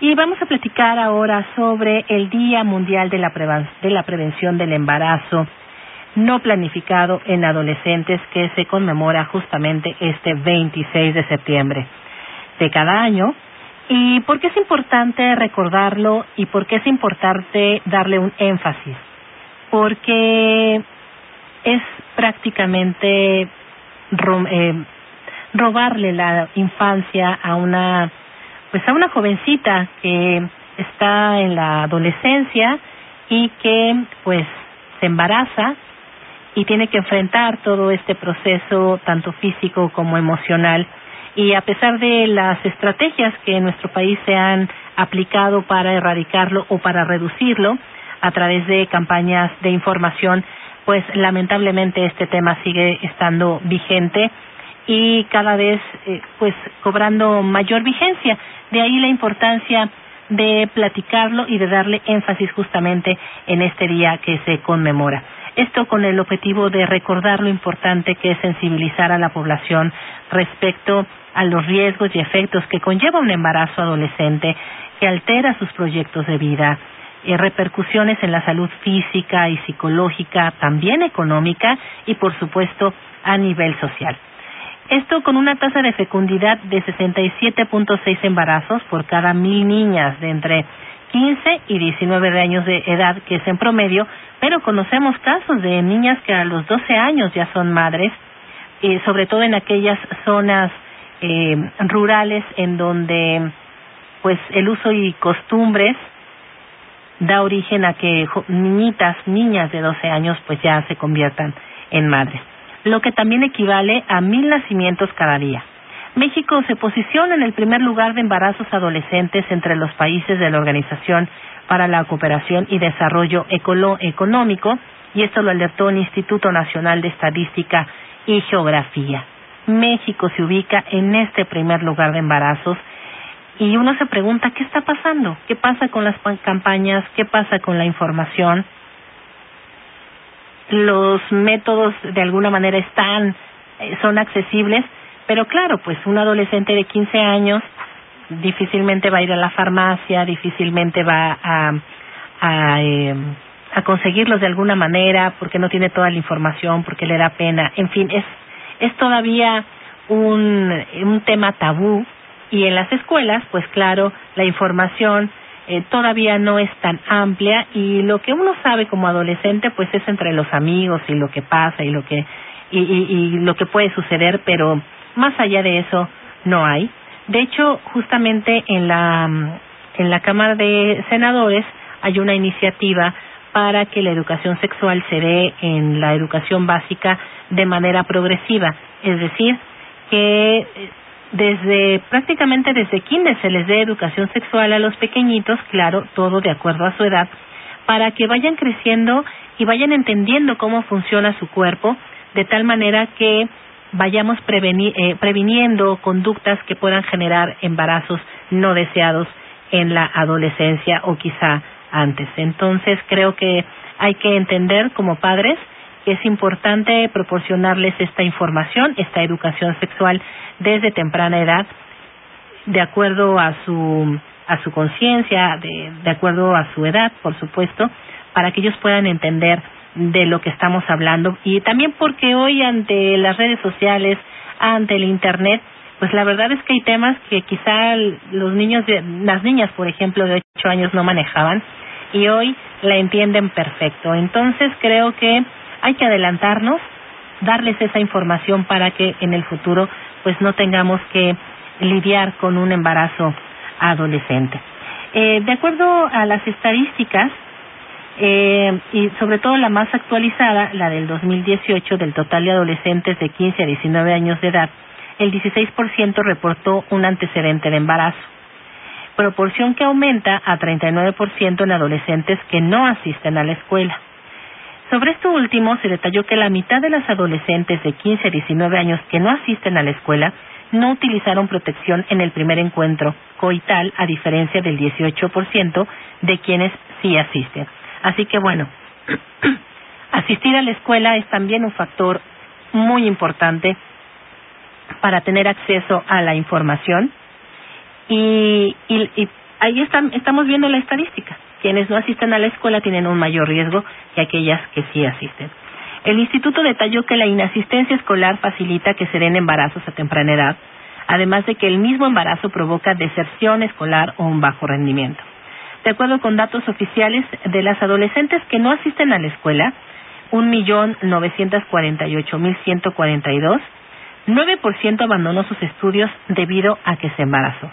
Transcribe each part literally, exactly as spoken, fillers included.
Y vamos a platicar ahora sobre el Día Mundial de la, Preva- de la Prevención del Embarazo no planificado en adolescentes, que se conmemora justamente este veintiséis de septiembre de cada año. ¿Y por qué es importante recordarlo y por qué es importante darle un énfasis? Porque es prácticamente ro- eh, robarle la infancia a una pues a una jovencita que está en la adolescencia y que pues se embaraza y tiene que enfrentar todo este proceso tanto físico como emocional. Y a pesar de las estrategias que en nuestro país se han aplicado para erradicarlo o para reducirlo a través de campañas de información, pues lamentablemente este tema sigue estando vigente y cada vez eh, pues cobrando mayor vigencia. De ahí la importancia de platicarlo y de darle énfasis justamente en este día que se conmemora. Esto con el objetivo de recordar lo importante que es sensibilizar a la población respecto a los riesgos y efectos que conlleva un embarazo adolescente que altera sus proyectos de vida, eh, repercusiones en la salud física y psicológica, también económica y por supuesto a nivel social. Esto con una tasa de fecundidad de sesenta y siete punto seis embarazos por cada mil niñas de entre quince y diecinueve años de edad, que es en promedio, pero conocemos casos de niñas que a los doce años ya son madres, eh, sobre todo en aquellas zonas eh, rurales en donde pues el uso y costumbres da origen a que niñitas, niñas de doce años pues ya se conviertan en madres, lo que también equivale a mil nacimientos cada día. México se posiciona en el primer lugar de embarazos adolescentes entre los países de la Organización para la Cooperación y Desarrollo Ecolo- Económico, y esto lo alertó el Instituto Nacional de Estadística y Geografía. México se ubica en este primer lugar de embarazos y uno se pregunta, ¿qué está pasando? ¿Qué pasa con las campañas? ¿Qué pasa con la información? Los métodos de alguna manera están, eh, son accesibles, pero claro, pues un adolescente de quince años difícilmente va a ir a la farmacia, difícilmente va a a, eh, a conseguirlos de alguna manera porque no tiene toda la información, porque le da pena. En fin, es es todavía un un tema tabú, y en las escuelas, pues claro, la información eh, todavía no es tan amplia, y lo que uno sabe como adolescente pues es entre los amigos y lo que pasa y lo que y, y, y lo que puede suceder, pero más allá de eso no hay. De hecho, justamente en la en la Cámara de Senadores hay una iniciativa para que la educación sexual se dé en la educación básica de manera progresiva, es decir, que desde prácticamente desde kinder se les dé educación sexual a los pequeñitos, claro, todo de acuerdo a su edad, para que vayan creciendo y vayan entendiendo cómo funciona su cuerpo, de tal manera que vayamos preveni- eh, previniendo conductas que puedan generar embarazos no deseados en la adolescencia o quizá antes. Entonces creo que hay que entender como padres que es importante proporcionarles esta información, esta educación sexual desde temprana edad, de acuerdo a su a su conciencia, de, de acuerdo a su edad, por supuesto, para que ellos puedan entender de lo que estamos hablando. Y también porque hoy, ante las redes sociales, ante el internet, pues la verdad es que hay temas que quizá los niños, de, las niñas, por ejemplo, de ocho años no manejaban, y hoy la entienden perfecto. Entonces creo que hay que adelantarnos, darles esa información para que en el futuro pues no tengamos que lidiar con un embarazo adolescente. Eh, de acuerdo a las estadísticas, eh, y sobre todo la más actualizada, la del dos mil dieciocho, del total de adolescentes de quince a diecinueve años de edad, el dieciséis por ciento reportó un antecedente de embarazo, proporción que aumenta a treinta y nueve por ciento en adolescentes que no asisten a la escuela. Sobre esto último, se detalló que la mitad de las adolescentes de quince a diecinueve años que no asisten a la escuela no utilizaron protección en el primer encuentro coital, a diferencia del dieciocho por ciento de quienes sí asisten. Así que bueno, asistir a la escuela es también un factor muy importante para tener acceso a la información y, y, y ahí están, estamos viendo la estadística. Quienes no asisten a la escuela tienen un mayor riesgo que aquellas que sí asisten. El instituto detalló que la inasistencia escolar facilita que se den embarazos a temprana edad, además de que el mismo embarazo provoca deserción escolar o un bajo rendimiento. De acuerdo con datos oficiales, de las adolescentes que no asisten a la escuela, un millón novecientos cuarenta y ocho mil ciento cuarenta y dos, nueve por ciento abandonó sus estudios debido a que se embarazó.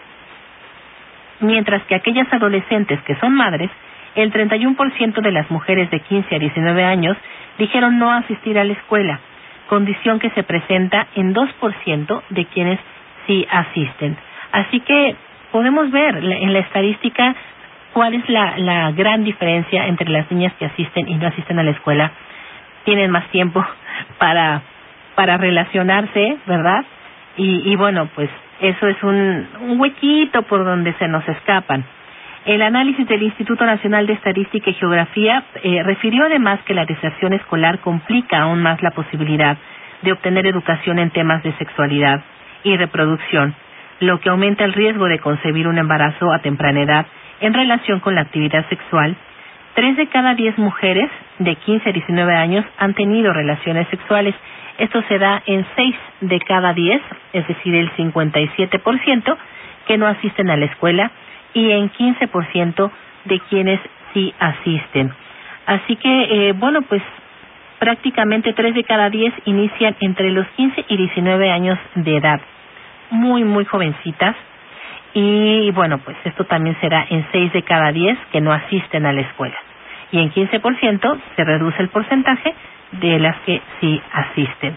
Mientras que aquellas adolescentes que son madres, el treinta y uno por ciento de las mujeres de quince a diecinueve años dijeron no asistir a la escuela, condición que se presenta en dos por ciento de quienes sí asisten. Así que podemos ver en la estadística cuál es la, la gran diferencia entre las niñas que asisten y no asisten a la escuela. Tienen más tiempo para, para relacionarse, ¿verdad? Y, y bueno, pues eso es un, un huequito por donde se nos escapan. El análisis del Instituto Nacional de Estadística y Geografía eh, refirió además que la deserción escolar complica aún más la posibilidad de obtener educación en temas de sexualidad y reproducción, lo que aumenta el riesgo de concebir un embarazo a temprana edad en relación con la actividad sexual. Tres de cada diez mujeres de quince a diecinueve años han tenido relaciones sexuales. Esto se da en seis de cada diez, es decir, el cincuenta y siete por ciento que no asisten a la escuela, y en quince por ciento de quienes sí asisten. Así que, eh, bueno, pues prácticamente tres de cada diez inician entre los quince y diecinueve años de edad, muy, muy jovencitas. Y bueno, pues esto también será en seis de cada diez que no asisten a la escuela. Y en quince por ciento se reduce el porcentaje de las que sí asisten.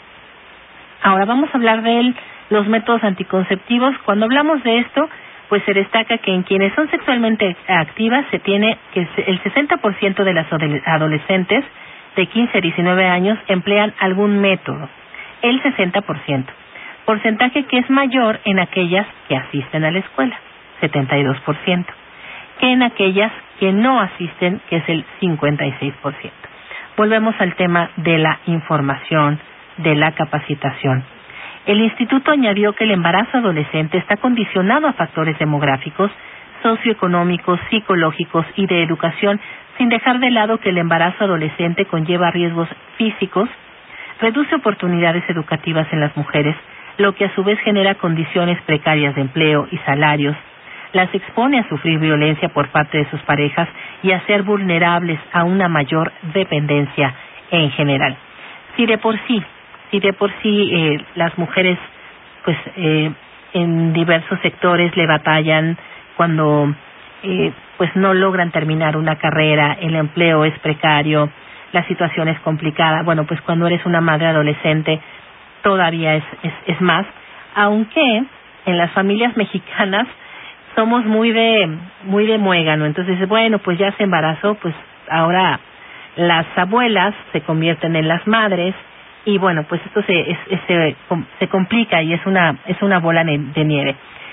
Ahora vamos a hablar de los métodos anticonceptivos. Cuando hablamos de esto, pues se destaca que en quienes son sexualmente activas se tiene que el sesenta por ciento de las adolescentes de quince a diecinueve años emplean algún método, el sesenta por ciento, porcentaje que es mayor en aquellas que asisten a la escuela, setenta y dos por ciento, que en aquellas que no asisten, que es el cincuenta y seis por ciento. Volvemos al tema de la información, de la capacitación. El instituto añadió que el embarazo adolescente está condicionado a factores demográficos, socioeconómicos, psicológicos y de educación, sin dejar de lado que el embarazo adolescente conlleva riesgos físicos, reduce oportunidades educativas en las mujeres, lo que a su vez genera condiciones precarias de empleo y salarios, las expone a sufrir violencia por parte de sus parejas y a ser vulnerables a una mayor dependencia en general. Si de por sí Si de por sí eh, las mujeres, pues eh, en diversos sectores le batallan cuando eh, pues no logran terminar una carrera, el empleo es precario, la situación es complicada. Bueno, pues cuando eres una madre adolescente todavía es, es, es más, aunque en las familias mexicanas somos muy de muy de muégano. Entonces, bueno, pues ya se embarazó, pues ahora las abuelas se convierten en las madres. Y bueno, pues esto se, es, es, se, se complica y es una es una bola de nieve.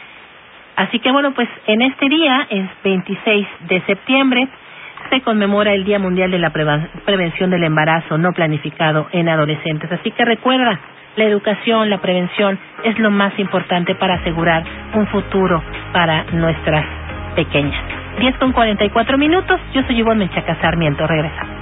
Así que bueno, pues en este día, es veintiséis de septiembre, se conmemora el Día Mundial de la Prevención del Embarazo No Planificado en Adolescentes. Así que recuerda, la educación, la prevención es lo más importante para asegurar un futuro para nuestras pequeñas. diez con cuarenta y cuatro minutos, yo soy Ivonne Menchaca Sarmiento, regresamos.